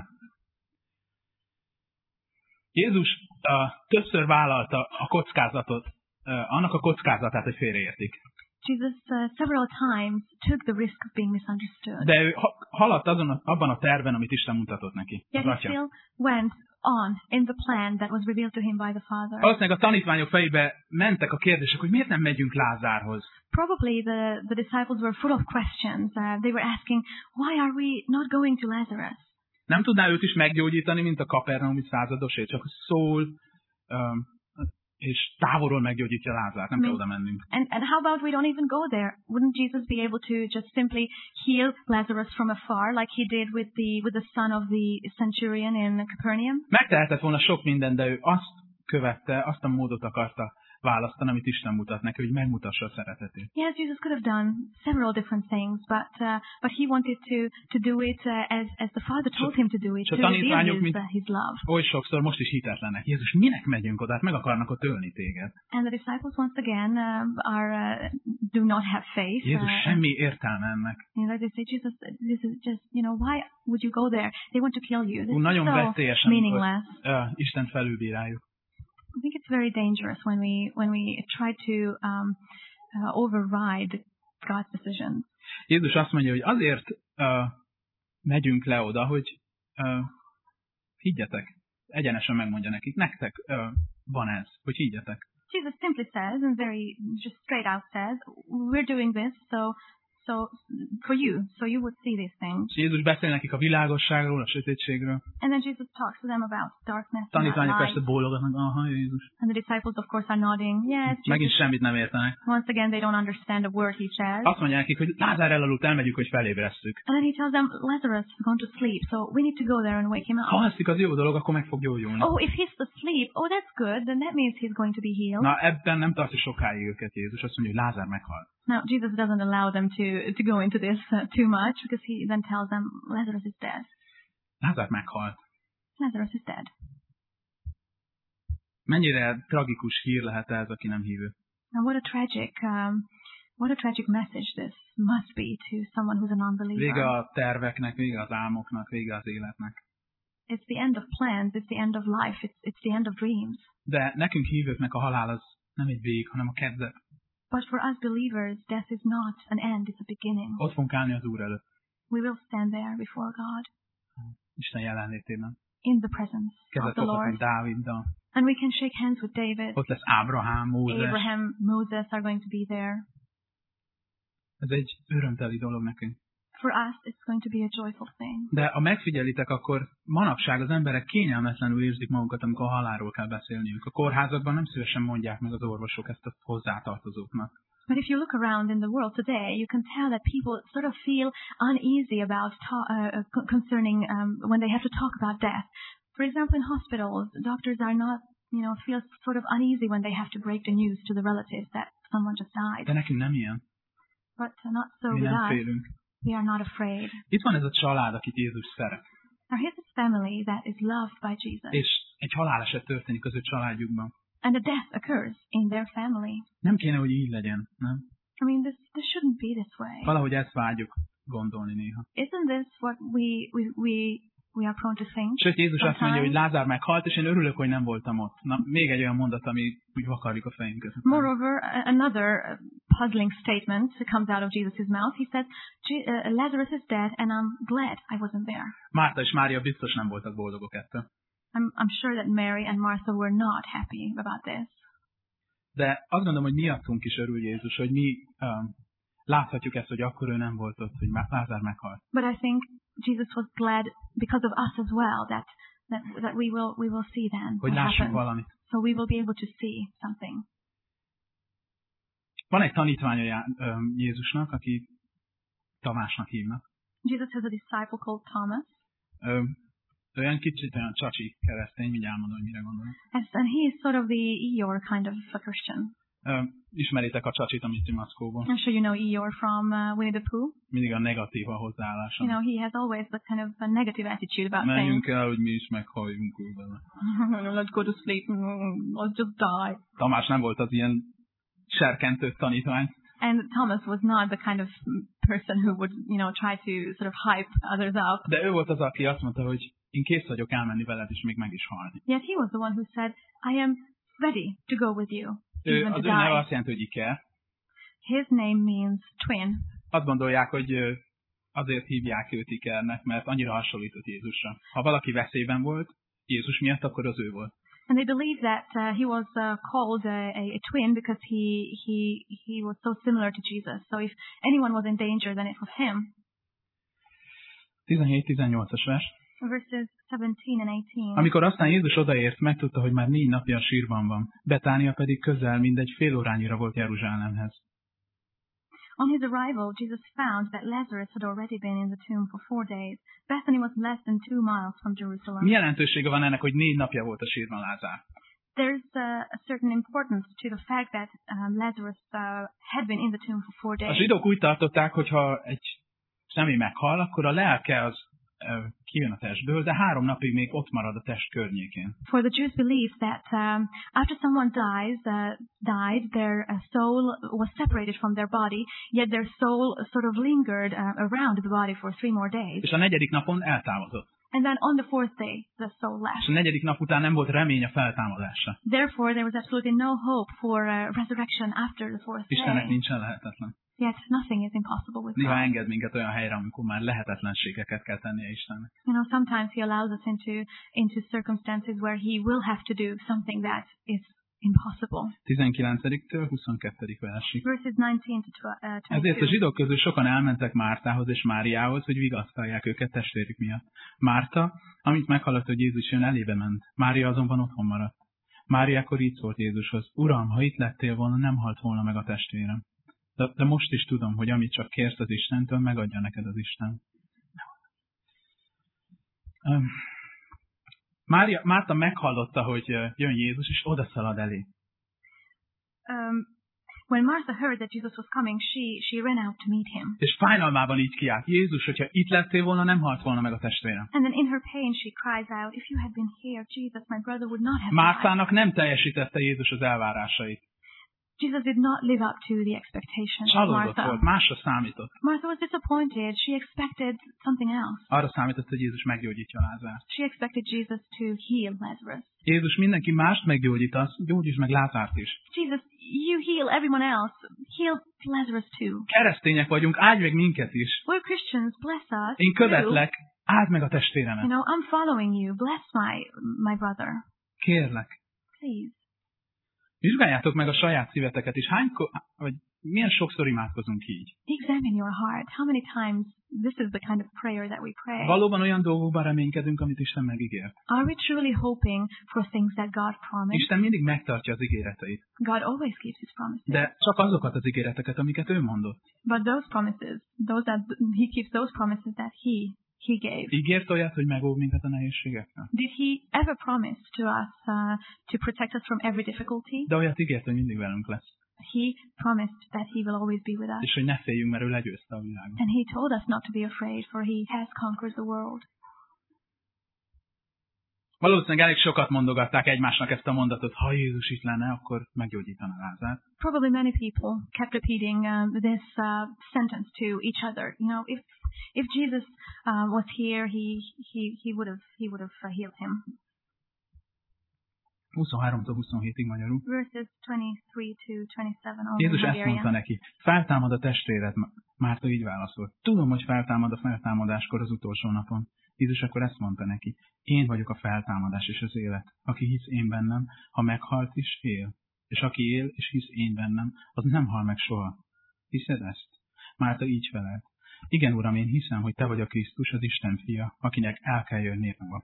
Jézus uh, többször vállalta a kockázatot, uh, annak a kockázatát, hogy félreértik. Jesus uh, several times took the risk of being misunderstood. De ő ha, haladt azon a, abban a tervben, amit Isten mutatott neki. Yet he still went on in the plan that was revealed to him by the Father. Valószínűleg a tanítványok fejébe mentek a kérdések, hogy miért nem megyünk Lázárhoz. Probably the, the disciples were full of questions. Uh, they were asking, why are we not going to Lazarus? Nem tudná őt is meggyógyítani, mint a kapernaumi századosé, csak szól, um, és távolról meggyógyítja Lázárt, nem kell oda mennünk. And, and how about we don't even go there? Wouldn't Jesus be able to just simply heal Lazarus from afar, like he did with the with the son of the centurion in Capernaum? Megtehetett volna sok minden, de ő azt követte, azt a módot akarta választani, amit Isten mutat neki, hogy megmutassa a szeretetét. Yes, Jesus could have done several different things, but uh, but he wanted to to do it uh, as as the Father told him to do it, to reveal his, uh, his love. Oly sokszor most is hitetlenek. Jézus, minek megyünk oda? Hát meg akarnak ott ölni téged. And the disciples once again uh, are uh, do not have faith. Jézus, uh, semmi értelme ennek. You know, they say, Jesus, this is just, you know, why would you go there? They want to kill you. This Ú, nagyon is veszélyes, so meaningless. Uh, Isten felülbíráljuk. I think it's very dangerous when we when we try to um, uh, override God's decisions. Jézus azt mondja, hogy azért uh, megyünk le oda, hogy uh, higgyetek. Egyenesen megmondja nekik, nektek uh, van ez, hogy higgyetek. Jesus simply says, and very just straight out says, we're doing this so so for you, so you would see these things. Jézus beszél nekik a világosságról, a sötétségről. And then Jesus talks to them about darkness and Tanítványok persze light. bólogatnak, aha, Jézus. And the disciples, of course, are nodding. Yes. Megint Jesus. semmit nem értenek. Once again, they don't understand a word he says. Azt mondja nekik, hogy Lázár elaludt, elmegyünk, hogy felébresztük. And then he tells them, Lazarus has gone to sleep, so we need to go there and wake him up. Ha alszik, az jó dolog, akkor meg fog gyógyulni. Oh, if he's asleep, oh, that's good, then that means he's going to be healed. Na, ebben nem tartja sokáig őket Jézus. Azt mondja, hogy Lázár meghalt. Now, Jesus doesn't allow them to, to go into this uh, too much, because he then tells them, Lazarus is dead. Lázár meghalt. Lazarus is dead. Mennyire tragikus hír lehet ez, aki nem hívő. And what a tragic, um, what a tragic message this must be to someone who's a non-believer. Vége a terveknek, vége az álmoknak, vége az életnek. It's the end of plans, it's the end of life, it's, it's the end of dreams. De nekünk hívőknek a halál az nem egy vég, hanem a kezdet. But for us believers, death is not an end, it's a beginning. Ott fogunk állni az Úr előtt. We will stand there before God. Isten jelenlétében. In the presence Kezet of the foghatunk Lord. Dáviddal. And we can shake hands with David. Ott lesz Ábrahám, Mózes. Abraham, Moses are going to be there. Ez egy örömteli dolog nekünk. For us, it's going to be a joyful thing. De ha megfigyelitek, akkor manapság az emberek kényelmetlenül érzik magukat, amikor a halálról kell beszélniük. A kórházakban nem szívesen mondják meg az orvosok ezt a hozzátartozóknak. But if you look around in the world today, you can tell that people sort of feel uneasy about ta- uh, concerning um, when they have to talk about death. For example, in hospitals, doctors are not, you know, feel sort of uneasy when they have to break the news to the relatives that someone just died. De nekünk nem ilyen. But not so Mi with nem us. félünk. We are not afraid. Itt van ez a család, akit Jézus szeret. Now here's this family that is loved by Jesus. És egy haláleset történik az ő családjukban. And a death occurs in their family. Nem kéne, hogy így legyen, nem? I mean, this this shouldn't be this way. Valahogy ezt vágyjuk gondolni néha. Isn't this what we we we we are prone to think? Sőt, Jézus azt mondja, hogy sometimes? Lázár meghalt, és én örülök, hogy nem voltam ott. Na, még egy olyan mondat, ami úgy vakarlik a fejünket. Moreover, a- another uh, puzzling statement comes out of Jesus' mouth. He says, "Je- uh, Lazarus is dead, and I'm glad I wasn't there." Márta és Mária biztos nem voltak boldogok ettől. I'm, I'm sure that Mary and Martha were not happy about this. De azt gondolom, hogy miattunk is örül Jézus, hogy mi um, láthatjuk ezt, hogy akkor ő nem volt ott, hogy Lázár meghalt. But I think Jesus was glad because of us as well that that, that we will we will see then Hogy what lássunk happens. valamit. So we will be able to see something. Van egy tanítványa um, Jézusnak, aki Tamásnak hívnak. Jesus has a disciple called Thomas, Um, olyan kicsit olyan csacsi keresztény, mindjárt mondom, hogy mire gondolok. and, and he is sort of the Eeyore kind of a Christian. Um, ismeritek a csacsit a Mickey Mackóból. I'm sure you know Eeyore from uh, Winnie the Pooh. Mindig a negatív a hozzáállása. You know, he has always the kind of a negative attitude about things. Menjünk el, hogy mi is meghalljunk vele. Let's go to sleep. Let's just die. Tamás nem volt az ilyen serkentő tanítvány. And Thomas was not the kind of person who would, you know, try to sort of hype others up. De ő volt az, aki azt mondta, hogy én kész vagyok elmenni veled, és még meg is halni. Yet he was the one who said, I am ready to go with you, Ő, even to az ő neve die. azt jelenti, hogy Iker. His name means twin. Azt gondolják, hogy ö, azért hívják őt Ikernek, mert annyira hasonlított Jézusra. Ha valaki veszélyben volt, Jézus miatt, akkor az ő volt. And they believe that uh, he was uh, called a, a, a twin because he, he, he was so similar to Jesus. So if anyone was in danger, then it was him. tizenhét-tizennyolcas vers. Verses seventeen and eighteen. Amikor aztán Jézus odaért, megtudta, hogy már négy napja a sírban van. Betánia pedig közel, mindegy fél órányira volt Jeruzsálemhez. On his arrival, Jesus found that Lazarus had already been in the tomb for four days. Bethany was less than two miles from Jerusalem. Mi jelentősége van ennek, hogy négy napja volt a sírban Lázár? there's a, a certain importance to the fact that um, Lazarus uh, had been in the tomb for four A days. zsidók úgy tartották, hogy ha egy személy meghal, akkor a lelke az uh, kijön a testből, de három napig még ott marad a test környékén. For the Jews believe that um, after someone dies, uh, died, their uh, soul was separated from their body, yet their soul sort of lingered uh, around the body for three more days. És a negyedik napon eltávozott. And then on the fourth day, the soul left. És a negyedik nap után nem volt remény a feltámadásra. Therefore, there was absolutely no hope for uh, resurrection after the fourth Istennek day. nincsen lehetetlen. Yet nothing is impossible with Néha God. enged minket olyan helyre, amikor már lehetetlenségeket kell tennie Istennek. You know, sometimes He allows us into into circumstances where He will have to do something that is impossible. tizenkilencedik huszonkettő versig. Verses nineteen to twenty-two. Ezért a zsidók közül sokan elmentek Mártához és Máriához, hogy vigasztalják őket testvérük miatt. Márta, amit meghallott, hogy Jézus jön, elébe ment. Mária azonban otthon maradt. Mária akkor így szólt Jézushoz: Uram, ha itt lettél volna, nem halt volna meg a testvérem. De, de most is tudom, hogy amit csak kérsz az Istentől, megadja neked az Isten. Um, Mária, Márta meghallotta, hogy jön Jézus, és odaszalad elé. Um, when Martha heard that Jesus was coming, she she ran out to meet him. És fájdalmában így kiált: Jézus, hogyha itt lettél volna, nem halt volna meg a testvérem. And then in her pain she cries out, if you had been here, Jesus, my brother would not have died. Mártának nem teljesítette Jézus az elvárásait. Jesus did not live up to the expectations of Csalódott Martha. volt, másra számított. Martha was disappointed. She expected something else. Arra számított, hogy Jézus meggyógyítja Lázárt. She expected Jesus to heal Lazarus. Jézus mindenki mást meggyógyítasz, gyógyíts meg Lázárt is. Jesus, you heal everyone else. Heal Lazarus too. Keresztények vagyunk, áldj meg minket is. We're Christians. Bless us. Én követlek, áld meg a testvéremet. You know, I'm following you. Bless my my brother. Kérlek. Please. Vizsgáljátok meg a saját szíveteket is. Hánykor, vagy milyen sokszor imádkozunk így? Examine your heart. How many times this is the kind of prayer that we pray? Valóban olyan dolgokban reménykedünk, amit Isten megígért. Are we truly hoping for things that God promised? Isten mindig megtartja az ígéreteit. God always keeps His promises. De csak azokat az ígéreteket, amiket ő mondott. But those promises, those that He keeps those promises that He He gave. Ígért olyat, hogy megóv minket a nehézségektől. Did He ever promise to us uh, to protect us from every difficulty? De olyat ígért, hogy mindig velünk lesz. He promised that He will always be with us. És hogy ne féljünk, mert ő legyőzte a világot. And He told us not to be afraid, for He has conquered the world. Valószínűleg elég sokat mondogatták egymásnak ezt a mondatot: ha Jézus itt lenne, akkor meggyógyítana Lázárt. Probably many people kept repeating uh, this uh, sentence to each other. You know, if if Jesus uh, was here, he he he would have he would have uh, healed him. huszonháromtól huszonhétig magyarul. Verses twenty-three to twenty-seven. Jézus ezt mondta neki: feltámad a testvéred. Márta így válaszolt: tudom, hogy feltámad a feltámadáskor az utolsó napon. Jézus akkor ezt mondta neki: én vagyok a feltámadás és az élet. Aki hisz én bennem, ha meghalt is, él. És aki él és hisz én bennem, az nem hal meg soha. Hiszed ezt? Márta így felelt: igen, Uram, én hiszem, hogy te vagy a Krisztus, az Isten fia, akinek el kell jönnie maga.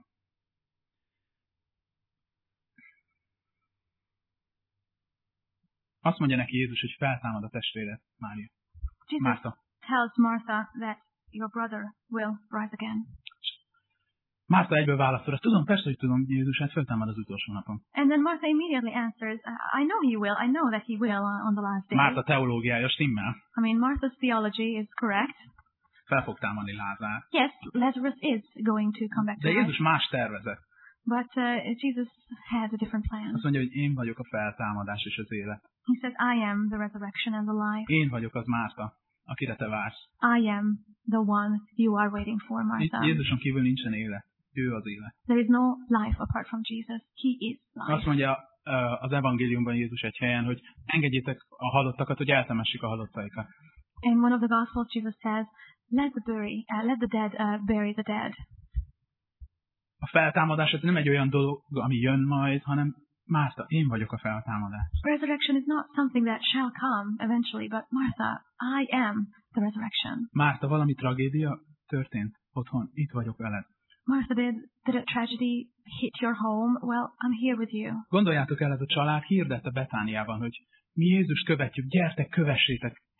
Azt mondja neki Jézus, hogy feltámad a testvéred, Mária. Jesus Márta. tells Martha that your brother will rise again. Márta egyből válaszol: tudom, persze, hogy tudom, Jézus, hát feltámad az utolsó napon. And then Martha immediately answers, I know he will, I know that he will on the last day. Márta teológiája stimmel. I mean, Martha's theology is correct. Fel fog támadni Lázár. Yes, Lazarus is going to come back to De life. Jézus más tervezett. But uh, Jesus has a different plan. Azt mondja, hogy én vagyok a feltámadás és az élet. He says, I am the resurrection and the life. Én vagyok az Márta, akire te vársz. I am the one you are waiting for, Martha. Jézuson kívül nincsen élet. Ő az élet. There is no life apart from Jesus. He is life. Azt mondja az evangéliumban Jézus egy helyen, hogy engedjétek a halottakat, hogy eltemessük a halottaikat. In one of the Gospels, Jesus says, let the, bury, uh, let the dead uh, bury the dead. A feltámadás ez nem egy olyan dolog, ami jön majd, hanem Márta, én vagyok a feltámadás. Resurrection is not something that shall come eventually, but Martha, I am the resurrection. Márta, valami tragédia történt otthon, itt vagyok veled. Martha, did, did a tragedy hit your home? Well, I'm here with you. Gondoljátok el, ez a család hirdette Betániában, hogy mi Jézus követjük, gyertek, kövessétek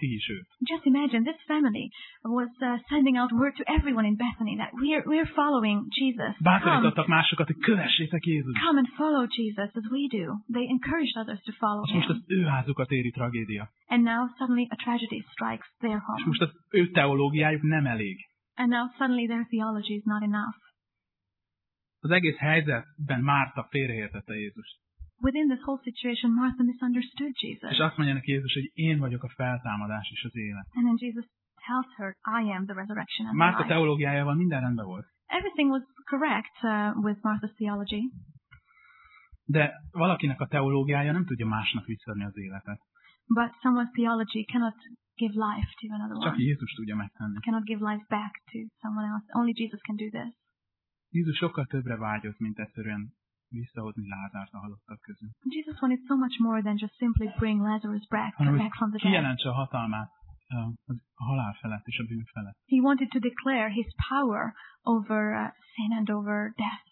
ti is őt. Just imagine this family was uh, sending out word to everyone in Bethany that we're we're following Jesus. Come, Bátorítottak másokat, hogy kövessétek Jézus. come and follow Jesus as we do. They encouraged others to follow És most az him. ő házukat éri tragédia. And now suddenly a tragedy strikes their És home. most az ő teológiájuk nem elég. And now suddenly their theology is not enough. Az egész helyzetben Márta félreértette Jézust. Within this whole situation, Martha misunderstood Jesus. És azt mondja neki Jézus, hogy én vagyok a feltámadás és az élet. And then Jesus tells her, I am the resurrection and the Márta life. teológiájával minden rendben volt. Everything was correct uh, with Martha's theology. De valakinek a teológiája nem tudja másnak visszadni az életet. But someone's theology cannot give life to another Csak one. Jézus tudja megtenni. Cannot give life back to someone else. Only Jesus can do this. Jézus sokkal többre vágyott, mint egyszerűen visszahozni Lázárt a halottak közül. Jesus wanted so much more than just simply bring Lazarus back, Hanem, back from hogy the dead. kijelentse a hatalmát uh, a halál felett és a bűn felett. He wanted to declare his power over uh, sin and over death.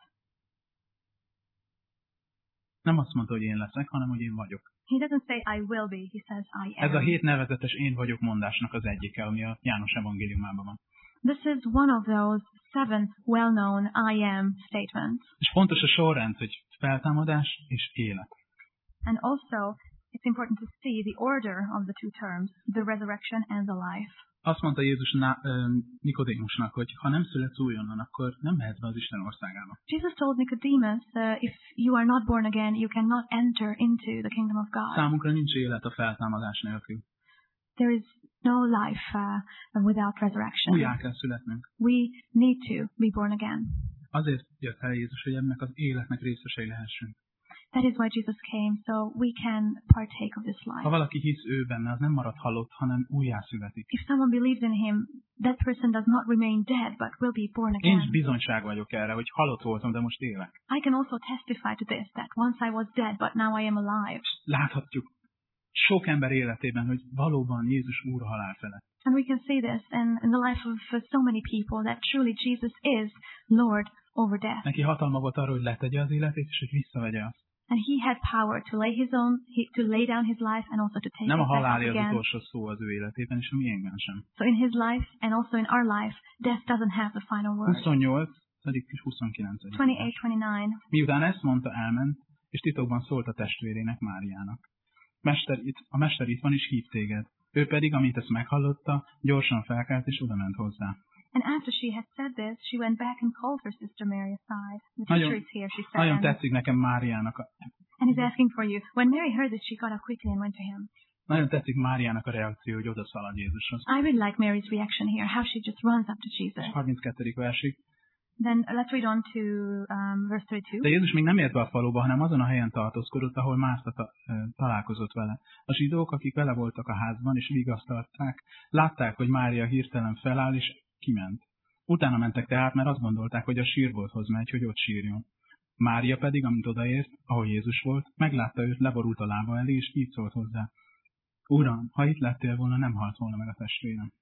Nem azt mondta, hogy én leszek, hanem hogy én vagyok. He doesn't say, I will be. He says, I am. Ez a hét nevezetes én vagyok mondásnak az egyike, ami a János evangéliumában van. This is one of those seven well-known I am statements. És fontos a sorrend, hogy feltámadás és élet. And also, it's important to see the order of the two terms, the resurrection and the life. Azt mondta Jézus Nikodémusnak, hogy ha nem születsz újonnan, akkor nem mehetsz be az Isten országába. Jesus told Nicodemus, uh, if you are not born again, you cannot enter into the kingdom of God. Számunkra nincs élet a feltámadás nélkül. There is no life uh, without resurrection. Újjá kell születnünk. We need to be born again. Azért jött el Jézus, hogy ennek az életnek részesei lehessünk. That is why Jesus came, so we can partake of this life. Ha valaki hisz ő benne, az nem marad halott, hanem újjá születik. If someone believes in him, that person does not remain dead, but will be born Én is again. bizonyság vagyok erre, hogy halott voltam, de most élek. I can also testify to this, that once I was dead, but now I am alive. Láthatjuk sok ember életében, hogy valóban Jézus úr a halál felett. And we can see this in, in the life of uh, so many people, that truly Jesus is Lord over death. Neki hatalma volt arra, hogy letegye az életét, és hogy visszavegye azt. And he had power to lay his own, he, to lay down his life and also to take Nem a it back up halálé az again. utolsó szó az ő életében, és a miénkben sem. So in his life and also in our life, death doesn't have the final word. huszonnyolc és huszonkilenc. twenty-eight, twenty-nine. Miután ezt mondta, elment, és titokban szólt a testvérének, Máriának. Mester, itt, a mester itt van, és hív téged. Ő pedig, amint ezt meghallotta, gyorsan felkelt, és odament hozzá. And after she had said this, she went back and called her sister Mary aside. The Nagyon, teacher is here, she said. nagyon And, tetszik nekem Máriának a, and he's asking for you. When Mary heard this, she got up quickly and went to him. nagyon tetszik Máriának a reakció, hogy odaszalad Jézushoz. I really like Mary's reaction here, how she just runs up to Jesus. harminckettedik versig. Then let's read on to um, verse thirty-two. De Jézus még nem ért be a faluba, hanem azon a helyen tartózkodott, ahol Márta ta, találkozott vele. A zsidók, akik vele voltak a házban, és vigasztalták, látták, hogy Mária hirtelen feláll, és kiment. Utána mentek tehát, mert azt gondolták, hogy a sírbolthoz megy, hogy ott sírjon. Mária pedig, amint odaért, ahol Jézus volt, meglátta őt, leborult a lába elé, és így szólt hozzá. Uram, ha itt lettél volna, nem halt volna meg a testvérem.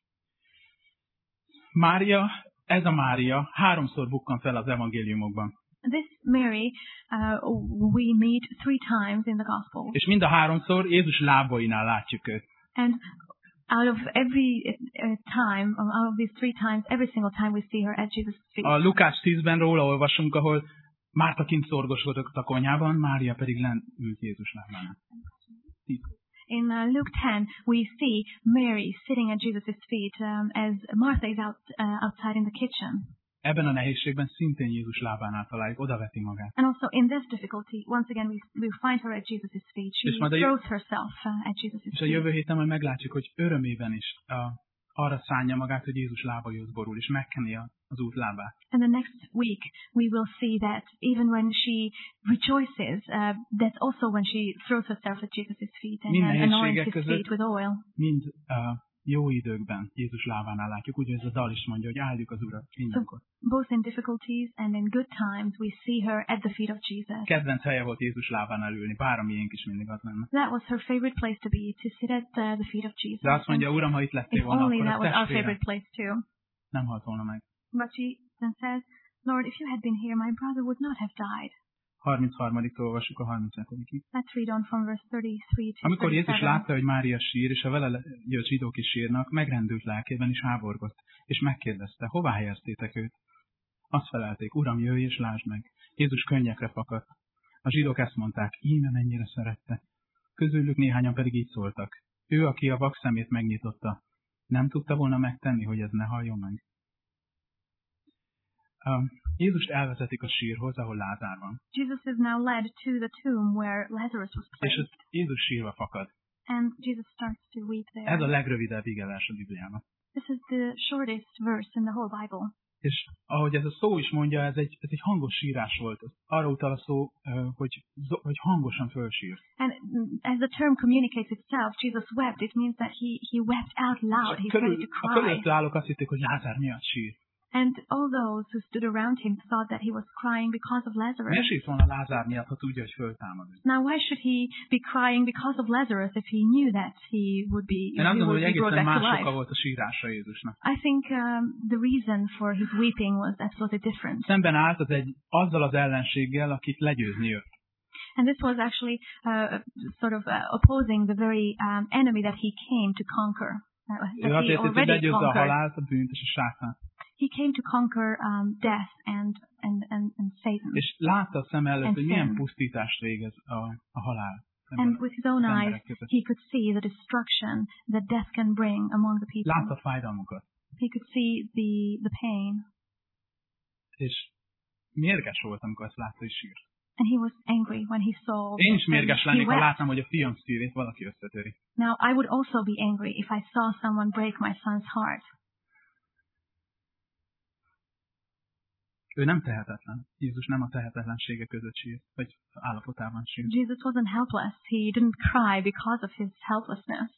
Mária, ez a Mária háromszor bukkan fel az evangéliumokban. This Mary, uh, we meet three times in the Gospel. És mind a háromszor Jézus lábainál látjuk őt. And out of every uh, time, out of these three times, every single time we see her at Jesus' feet. A Lukács tízben róla olvasunk, ahol Márta kint szorgoskodott a konyhában, Mária pedig lent ült Jézus lábánál. In uh, Luke ten, we see Mary sitting at Jesus' feet um, as Martha is out uh, outside in the kitchen. Ebben a nehézségben szintén Jézus lábánál találjuk, odaveti magát. And also in this difficulty, once again we, we find her at Jesus' feet. She throws herself uh, at Jesus' feet. És a jövő héten majd meglátjuk, hogy örömében is uh, arra szánja magát, hogy Jézus lábaihoz borul, és megkeni az út lábát. And the next week we will see that even when she rejoices, uh, that's also when she throws herself at Jesus' feet and uh, anoints his feet with oil. Mind uh, jó időkben Jézus lábánál látjuk, úgy ez a dal is mondja, hogy áldjuk az Urat mindenkor. So, both in difficulties and in good times we see her at the feet of Jesus. Kedvenc helye volt Jézus lábánál ülni, bár a miénk is mindig az lenne. That was her favorite place to be, to sit at uh, the feet of Jesus. De azt mondja, Uram, ha itt lettél volna, akkor a testvérem nem halt volna meg. But she then says, Lord, if you had been here, my brother would not have died. harmincharmadiktól olvassuk a harminchetedik. Let's read on from verse thirty-three to Amikor Jézus thirty-seven. látta, hogy Mária sír, és a vele jött zsidók is sírnak, megrendült lelkében is háborgott, és megkérdezte, hová helyeztétek őt? Azt felelték, Uram, jöjj és lásd meg. Jézus könnyekre fakadt. A zsidók ezt mondták, íme mennyire szerette. Közülük néhányan pedig így szóltak. Ő, aki a vak szemét megnyitotta, nem tudta volna megtenni, hogy ez ne halljon meg. Uh, Jézust elvezetik a sírhoz, ahol Lázár van. Jesus is now led to the tomb where Lazarus was És placed. ott Jézus sírva fakad. And Jesus starts to weep there. Ez a legrövidebb igevers a Bibliában. This is the shortest verse in the whole Bible. És ahogy ez a szó is mondja, ez egy, ez egy hangos sírás volt. Arra utal a szó, hogy, hogy hangosan fölsír. And as the term communicates itself, Jesus wept. It means that he, he wept out loud. He's Körül, ready to a cry. körülött állók azt hitték, hogy Lázár miatt sír. And all those who stood around him thought that he was crying because of Lazarus. Miért sírt volna Lázár miatt, ha tudja, hogy föltámad? Now, why should he be crying because of Lazarus if he knew that he would be, Én azt he gondolom, would hogy be brought egészen back to más life? oka volt a sírásra Jézusnak. I think um, the reason for his weeping was absolutely different. Szemben állt az egy, azzal az ellenséggel, akit legyőzni jött. And this was actually uh, sort of uh, opposing the very um, enemy that he came to conquer. Uh, Ő that he azért, hogy already legyőzze a conquered. halált, a bűnt és a sátán. He came to conquer um, death and, and, and, and Satan. És látta a szem előtt, And hogy milyen sin. pusztítást végez a, a halál. And with his own az eyes, emberek között. he could see the destruction that death can bring among the people. Látta a fájdalmukat. He could see the, the pain. És mérges volt, amikor azt látta, és sírt. And he was angry when he saw Én is this, and mérges he lennék, ha wept. látnám, hogy a fiam szívét valaki összetöri. Now, I would also be angry if I saw someone break my son's heart. Ő nem tehetetlen. Jézus nem a tehetetlensége között sírt, vagy állapotában sírt. Jesus wasn't helpless. He didn't cry because of his helplessness.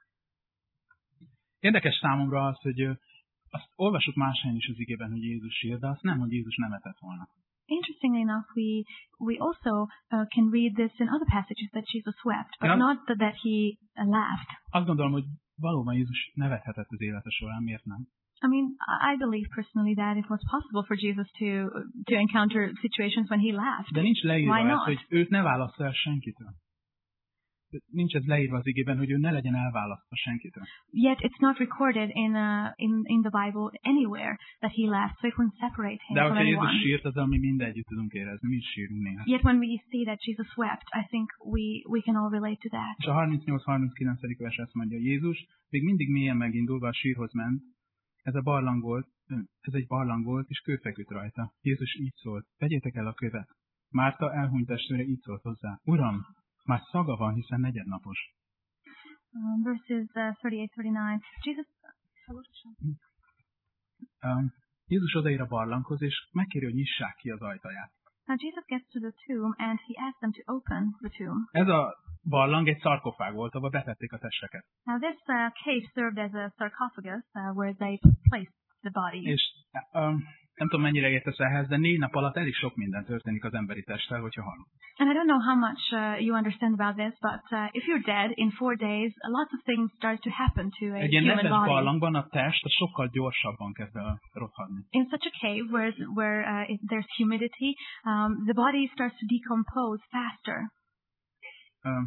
Érdekes számomra az, hogy ö, azt olvasok más helyen is az igében, hogy Jézus sírt, de azt nem, hogy Jézus nevetett volna. Interestingly enough, we we also uh, can read this in other passages that Jesus wept, but Yeah. not that, that he uh, laughed. Azt gondolom, hogy valóban Jézus nevethetett az élete során, miért nem? I mean, I believe personally that it was possible for Jesus to to encounter situations when he laughed. De nincs leírva Why ez, not? hogy őt ne válassza el senkitől. Nincs ez leírva az igében, hogy ő ne legyen elválasztva senkitől. Yet it's not recorded in uh, in in the Bible anywhere that he laughed, so it wouldn't separate him De from hogyha Jézus anyone. sírt, azzal mi mindegyütt tudunk érezni, mi is sírunk néha. Yet when we see that Jesus wept, I think we we can all relate to that. És a harmincnyolc harminckilenc vers azt mondja, Jézus még mindig mélyen megindulva a sírhoz ment, ez a barlang volt, ez egy barlang volt, és kő feküdt rajta. Jézus így szólt, vegyétek el a követ. Márta elhunyt testvére így szólt hozzá, Uram, már szaga van, hiszen negyednapos. Um, verses uh, thirty-eight thirty-nine. Jesus Um, Jézus odaér a barlanghoz, és megkéri, hogy nyissák ki az ajtaját. Now Jesus gets to the tomb and he asks them to open the tomb. Ez a barlang egy szarkofág volt, ahol betették a testeket. Now this uh, cave served as a sarcophagus uh, where they placed the body. És um, nem tudom, mennyire értesz ehhez, de négy nap alatt elég sok minden történik az emberi testtel, hogyha halunk. And I don't know how much uh, you understand about this, but uh, if you're dead in four days, lots of things start to happen to a Egy ilyen human nedves body. barlangban a test a sokkal gyorsabban kezd el rothadni. In such a cave where where uh, it, there's humidity, um, the body starts to decompose faster. Um,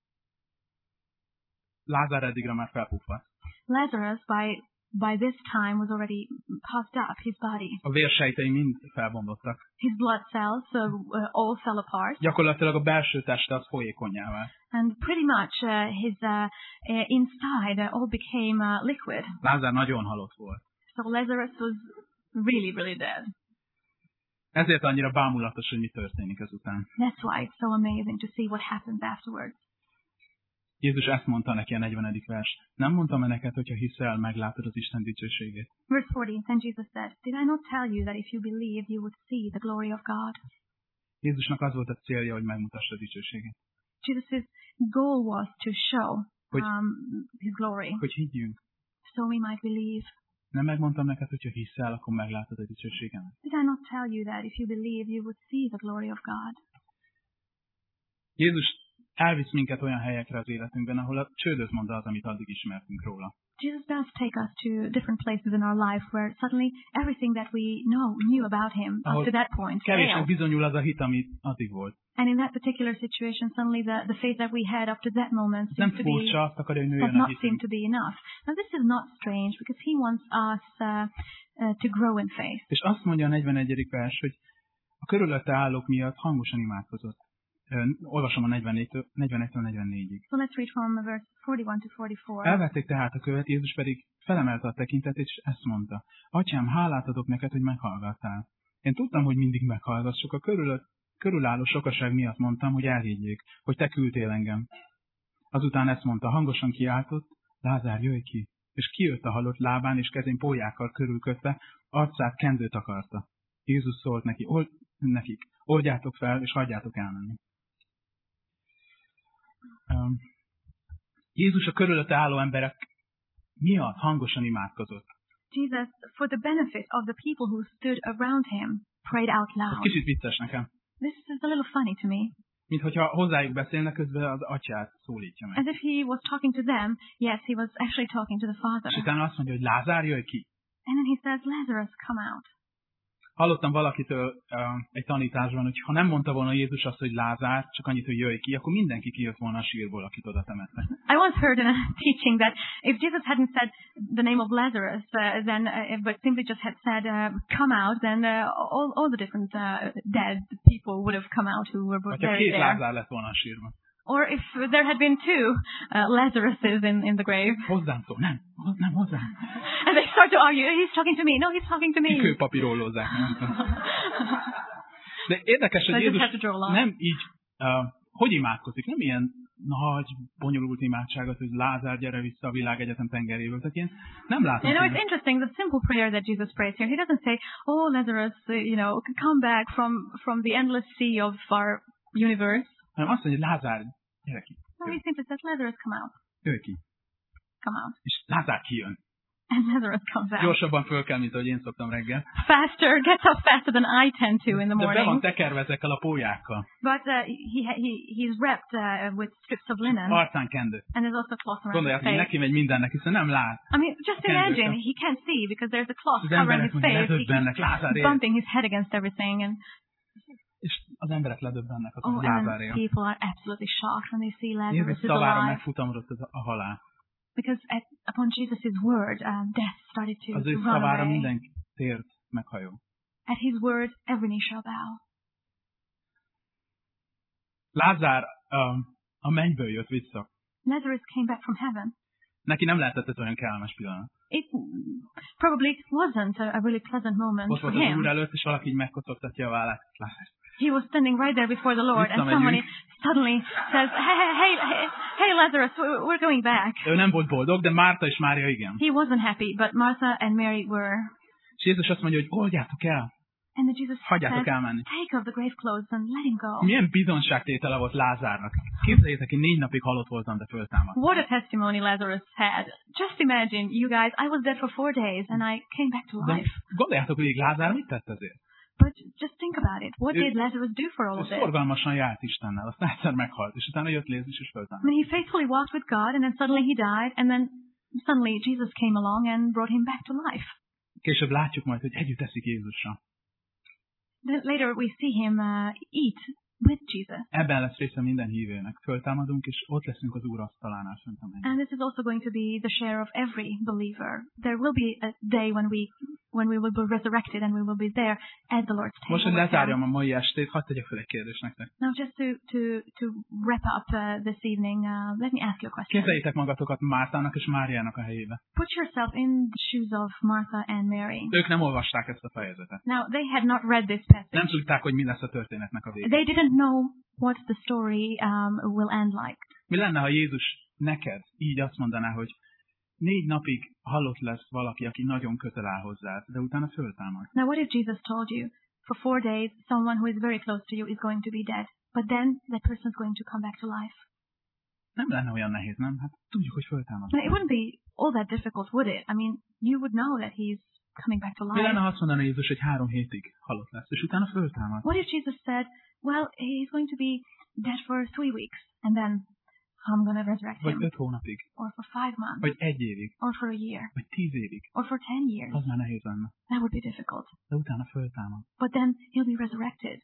Lázár eddigra már felpuffadt. Lazarus, by by this time, was already puffed up, his body. A vérsejtei mind felbomlottak. His blood cells uh, uh, all fell apart. Gyakorlatilag a belső teste az folyékonnyá vált. And pretty much uh, his uh, uh, inside uh, all became uh, liquid. Lázár nagyon halott volt. So Lazarus was really, really dead. Ezért annyira bámulatos, hogy mi történik ezután. That's why it's so amazing to see what happens afterwards. Jézus ezt mondta neki a negyvenedik vers. Nem mondtam-e neked, hogyha hiszel, meglátod az Isten dicsőségét? Verse forty, then Jesus said, Did I not tell you that if you believe, you would see the glory of God? Jézusnak az volt a célja, hogy megmutassa a dicsőségét. Jesus' goal was to show Hogy- um, his glory, Hogy higgyünk. so we might believe. Nem megmondtam neked, hogyha hiszel, akkor meglátod a dicsőségemet. Did I not tell you that if you believe, you would see the glory of God? Jézus elvisz minket olyan helyekre az életünkben, ahol a csődöt mond az, amit addig ismertünk róla. Jesus does take us to different places in our life where suddenly everything that we know, knew about him up to that point kevésnek failed. bizonyul az a hit, amit addig volt. And in that particular situation, suddenly the, the faith that we had up to that moment Nem seems to be, furcsa, azt akarja, hogy does nőjön a not seem hitünk. to be enough. Now this is not strange because he wants us uh, uh, to grow in faith. És azt mondja a negyvenegyedik vers, hogy a körülötte állók miatt hangosan imádkozott. Olvasom a negyvenegytől negyvennégyig. So let's read from verse forty-one to forty-four. Elvették tehát a követ, Jézus pedig felemelte a tekintetét, és ezt mondta. Atyám, hálát adok neked, hogy meghallgattál. Én tudtam, hogy mindig meghallgatsz, csak a körülött, körülálló sokaság miatt mondtam, hogy elhiggyék, hogy te küldtél engem. Azután ezt mondta, hangosan kiáltott, Lázár, jöjj ki! És kijött a halott lábán, és kezén pólyákkal körülkötve, arcát kendőt akarta. Jézus szólt neki, old, nekik, oldjátok fel, és hagyjátok elmenni. Um, Jézus a körülötte álló emberek miatt hangosan imádkozott. Jesus, for the benefit of the people who stood around him, prayed out Ez loud. kicsit vicces nekem. This is a little funny to me. Mint hogyha hozzájuk beszélnek, közben az atyát szólítja meg. As if he was talking to them, yes, he was actually talking to the Father. És utána azt mondja, hogy Lázár, jöjj ki! And then he says, Lazarus, come out. Hallottam valakitől uh, egy tanításban, hogy ha nem mondta volna Jézus azt, hogy Lázár, csak annyit, hogy jöjj ki, akkor mindenki kijött volna a sírból, akit oda temettek. I once heard in a teaching that if Jesus hadn't said the name of Lazarus, uh, then uh, but simply just had said, uh, come out, then uh, all, all the different uh, dead people would have come out who were Ha buried két there. Lázár lett volna a sírban. Or if there had been two uh, Lazaruses in, in the grave. Hozzám szól, nem, hoz, nem hozzám. And they start to argue, he's talking to me, no, he's talking to me. Kikőpapírollózzák. De érdekes, So hogy I just Jézus have to draw a line. nem így, uh, hogy imádkozik, nem ilyen nagy, bonyolult imádságot, hogy Lázár, gyere vissza a világegyetem tengeréből. Tehát ilyen nem látom. You know, it's ilyen. interesting, the simple prayer that Jesus prays here. He doesn't say, oh, Lazarus, uh, you know, come back from, from the endless sea of our universe. Hanem azt mondja, hogy Lázár, gyere ki. No, he simply says, Lazarus, come out. Jöjj ki. Come out. És Lázár kijön. And Lazarus comes out. Gyorsabban föl kell, mint ahogy én szoktam reggel. Faster, gets up faster than I tend to in the De be van morning. tekerve ezekkel a pólyákkal. But uh, he, he, he's wrapped uh, with strips of linen. Arcán kendő. And there's also cloth around his Gondolják, hogy face. neki megy mindennek, hiszen nem lát. I mean, just Kendőt. imagine, he can't see because there's a cloth Az covering emberek his mondja, face. He ledöbbennek, Lázár keeps él. bumping his head against everything. And, És az emberek ledöbbennek, az, oh, hogy and Lázár él. people are absolutely shocked when they see Lazarus Jézus is szavára alive. megfutamodott az- a halál. Because at, upon Jesus' word, um, death started to, Az to ő run szavára away. minden tért meghajol. At his word, every knee shall bow. Lázár um, a mennyből jött vissza. Lazarus came back from heaven. Neki nem lehetett ez olyan kellemes pillanat. It probably wasn't a, a really pleasant moment Ott for volt az him. Úr előtt, és valaki így megkocogtatja a vállát. Lázár. He was standing right there before the Lord, and Visszamegyünk. somebody suddenly says, hey, hey, hey, hey, hey Lazarus, we're we're going back. Ő nem volt boldog, de Márta és Mária igen. He wasn't happy, but Martha and Mary were. És Jézus azt mondja, hogy oldjátok el, And then Jesus hagyjátok says, elmenni. take off the grave clothes and let him go. Milyen bizonságtétele volt Lázárnak. Képzeljétek, én négy napig halott voltam, de föltámadt. What a testimony Lazarus had. Just imagine, you guys, I was dead for four days and I came back to De life. gondoljátok végig, Lázár mit tett ezért? But just think about it. What Ő- did Lazarus do for all Ő of this? szorgalmasan járt Istennel, aztán egyszer meghalt, és utána jött Jézus és I föltámadt. mean, he faithfully walked with God and then suddenly he died and then suddenly Jesus came along and brought him back to life. Később látjuk majd, hogy együtt eszik Jézussal. Then later we see him uh, eat with Jesus. Ebben lesz része minden hívőnek. Föltámadunk, és ott leszünk az Úr asztalánál fönt a mennyben. And this is also going to be the share of every believer. There will be a day when we when we will be resurrected and we will be there at the Lord's table. Most, hogy with him. lezárjam a mai estét, hadd tegyek fel egy kérdést nektek. Now, just to to to wrap up uh, this evening, uh, let me ask you a question. Képzeljétek magatokat Mártának és Máriának a helyébe. Put yourself in the shoes of Martha and Mary. Ők nem olvasták ezt a fejezetet. Now, they had not read this Nem passage. tudták, hogy mi lesz a történetnek a vége. They didn't know what the story um, will end like. Mi lenne, ha Jézus neked így azt mondaná, hogy négy napig halott lesz valaki, aki nagyon közel áll hozzád, de utána föltámad. Now, what if Jesus told you, for four days, someone who is very close to you is going to be dead, but then that person is going to come back to life? Nem lenne olyan nehéz, nem? Hát tudjuk, hogy föltámad. Now, it wouldn't be all that difficult, would it? I mean, you would know that he's coming back to Mi life. lenne, ha azt mondaná Jézus, hogy három hétig halott lesz, és utána föltámad? What if Jesus said, well, he's going to be dead for three weeks, and then I'm going to resurrect vagy him. öt hónapig, Or for five months. vagy egy évig, Or for a year. vagy tíz évig. Or for ten years. Az már nehéz lenne. That would be difficult. De utána föltámad. But then he'll be resurrected.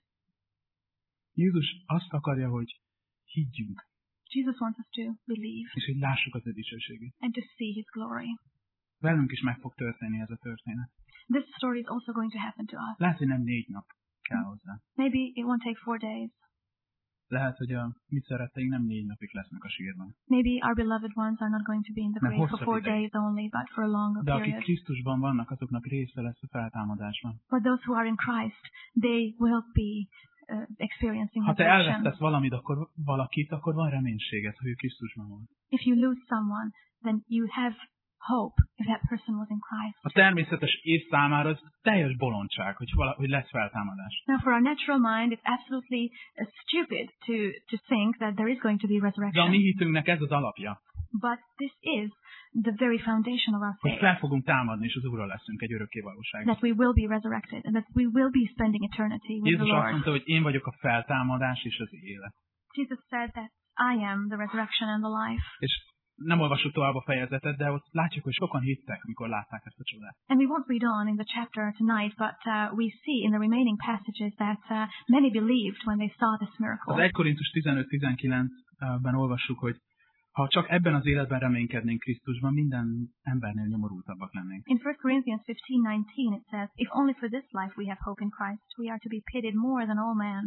Jézus azt akarja, hogy higgyünk, Jesus wants us to believe és hogy lássuk az ő dicsőségét. and to see his glory. Velünk is meg fog történni ez a történet. This story is also going to happen to us. Lehet, hogy nem négy nap kell hozzá. Maybe it won't take four days. Lehet, hogy a mi szeretteink nem négy napig lesznek a sírban. Maybe our beloved ones are not going to be in the Mert grave for hosszabb four ideig. days only, but for a longer De akik period. Krisztusban vannak, azoknak része lesz a feltámadásban. But those who are in Christ, they will be uh, experiencing Ha te resurrection. elvesztesz valamit, akkor valakit, akkor van reménységed, hogy ő Krisztusban van. If you lose someone, then you have hope if that person was in Christ. A természetes ész számára az teljes bolondság, hogy, vala, hogy lesz feltámadás. Now, for our natural mind, it's absolutely uh, stupid to, to think that there is going to be De a resurrection. mi hitünknek ez az alapja, But this is the very foundation of our hogy faith, fel fogunk támadni, és az Úrral leszünk egy örökké valóságban. that we will be resurrected and that we will be spending eternity with the Jézus azt Lord. mondta, hogy én vagyok a feltámadás és az élet. Jesus said that I am the resurrection and the life. És nem olvasok tovább a fejezetet, de ott látjuk, hogy sokan hittek, mikor látták ezt a csodát. And we won't read on in the chapter tonight, but uh, we see in the remaining passages that uh, many believed when they saw this Az miracle. egy Korintus tizenöt tizenkilencben olvassuk, hogy ha csak ebben az életben reménykednénk Krisztusban, minden embernél nyomorultabbak lennénk. In First Corinthians fifteen nineteen it says, if only for this life we have hope in Christ, we are to be pitied more than all men.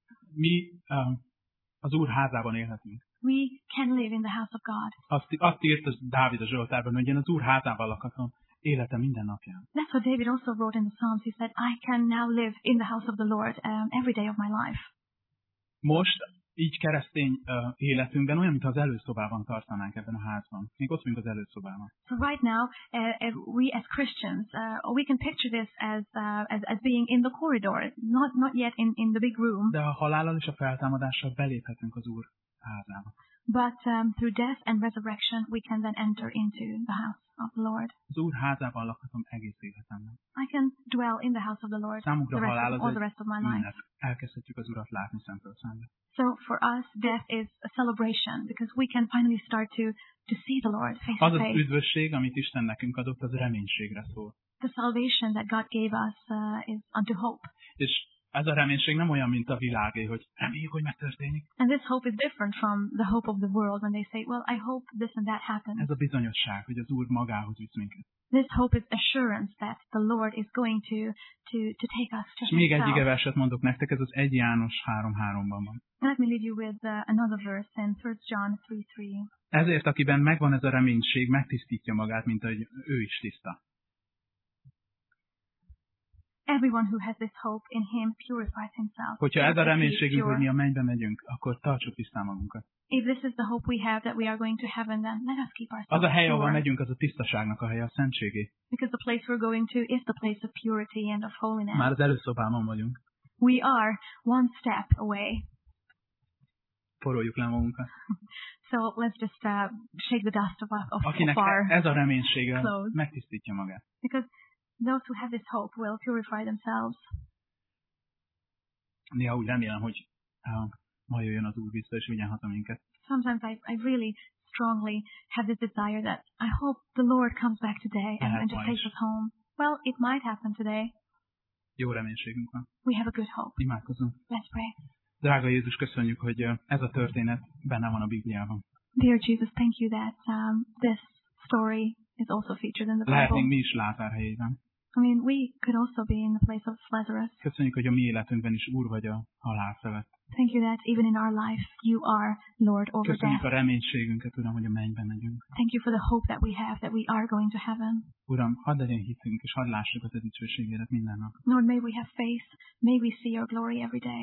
Mi uh, az Úr házában élhetünk. We can live in the house of God. Azt, azt írta Dávid a Zsoltárban, hogy én az Úr házában lakhatom életem minden napján. That's what David also wrote in the Psalms. He said, I can now live in the house of the Lord um, every day of my life. Most így keresztény uh, életünkben olyan, mintha az előszobában tartanánk ebben a házban. Még ott vagyunk az előszobában. So right now, uh, uh, we as Christians, uh, we can picture this as, uh, as as being in the corridor, not not yet in, in the big room, De a halállal és a feltámadással beléphetünk az Úr házába. but um, through death and resurrection, we can then enter into the house of the Lord. Az Úr házában lakhatom egész életemben. I can dwell in the house of the Lord Számunkra the a rest halál of, az all the egy rest of my life. ünnep. Elkezdhetjük az Urat látni szemtől szembe. So for us, death is a celebration because we can finally start to to see the Lord face Az to az face. üdvösség, amit Isten nekünk adott, az reménységre szól. The salvation that God gave us uh, is unto hope. És ez a reménység nem olyan, mint a világé, hogy reméljük, hogy megtörténik. And this hope is different from the hope of the world when they say, well, I hope this and that happens. Ez a bizonyosság, hogy az Úr magához visz minket. This hope is assurance that the Lord is going to to to take us to És még egy himself. igeverset mondok nektek, ez az egy János három háromban van. Let me leave you with uh, another verse in First John three three. Ezért, akiben megvan ez a reménység, megtisztítja magát, mint ahogy ő is tiszta. Everyone who has this hope in him purifies himself. Hogyha ez a Just as he is reménységünk, pure. hogy mi a mennybe megyünk, akkor tartsuk tisztán magunkat. If this is the hope we have that we are going to heaven, then let us keep Az ourselves a hely, ahol pure. megyünk, az a tisztaságnak a helye, a szentségé. Because the place we're going to is the place of purity and of holiness. Már az előszobában vagyunk. We are one step away. Poroljuk le magunkat. So let's just uh, shake the dust of, of, Akinek of our ez a reménysége, clothes. megtisztítja magát. Because those who have this hope will purify themselves. Néha úgy remélem, hogy uh, ma jöjjön az Úr vissza, és vigyen haza minket. Sometimes I, I really strongly have this desire that I hope the Lord comes back today and, and just takes us home. Well, it might happen today. Jó reménységünk van. We have a good hope. Imádkozunk. Let's pray. Drága Jézus, köszönjük, hogy uh, ez a történet benne van a Bibliában. Dear Jesus, thank you that um, this story is also featured in the Bible. Lehetnénk mi is Lázár helyében. I mean, we could also be in the place of Lazarus. Köszönjük, hogy a mi életünkben is Úr vagy a halál felett. Thank you that even in our life, you are Lord over Köszönjük death. a reménységünket, Uram, hogy a mennyben megyünk. Thank you for the hope that we have that we are going to heaven. Uram, hadd legyen hitünk, és hadd lássuk az dicsőségédet minden nap. Lord, may we have faith. May we see your glory every day.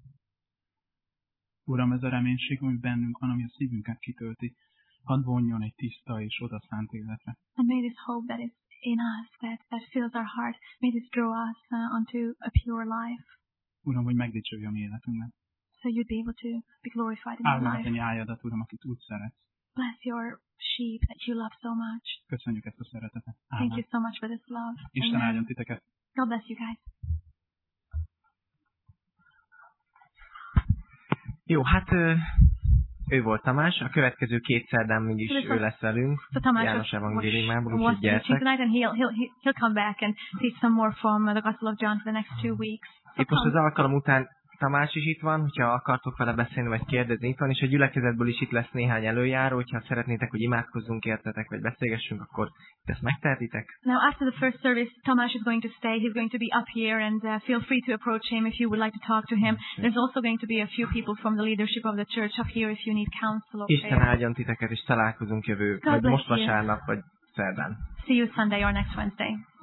Uram, ez a reménység, ami bennünk van, ami a szívünket kitölti, hadd vonjon egy tiszta és odaszánt életre. And may this hope that is in us, that, that fills our heart, may this draw us uh, onto a pure life. Uram, hogy megdicsőjön a mi életünkben. So you'd be able to be glorified in our Áldod a life. nyájadat, Uram, akit úgy szeretsz. Bless your sheep that you love so much. Köszönjük ezt a szeretetet. Thank Ámen. you so much for this love. Isten Amen. áldjon titeket. God bless you guys. Jó, hát ő volt Tamás, a következő két szerdán mégis So this ő was- lesz velünk, So Tamás János was, evangéliumából, was úgyhogy teaching gyertek. tonight, and he'll, he'll, he'll come back and teach some more from the Gospel of John for the next two weeks. So Itt most come. az alkalom után Tamás is itt van, hogyha akartok vele beszélni, vagy kérdezni, itt van, és a gyülekezetből is itt lesz néhány előjáró, hogyha szeretnétek, hogy imádkozzunk értetek, vagy beszélgessünk, akkor ezt megtehetitek. Now, after the first service, Tamás is going to stay. He's going to be up here, and uh, feel free to approach him if you would like to talk to him. There's also going to be a few people from the leadership of the church up here if you need counsel or Isten prayer. áldjon titeket, és találkozunk jövő, God vagy bless most you. vasárnap, vagy szerdán. See you Sunday or next Wednesday.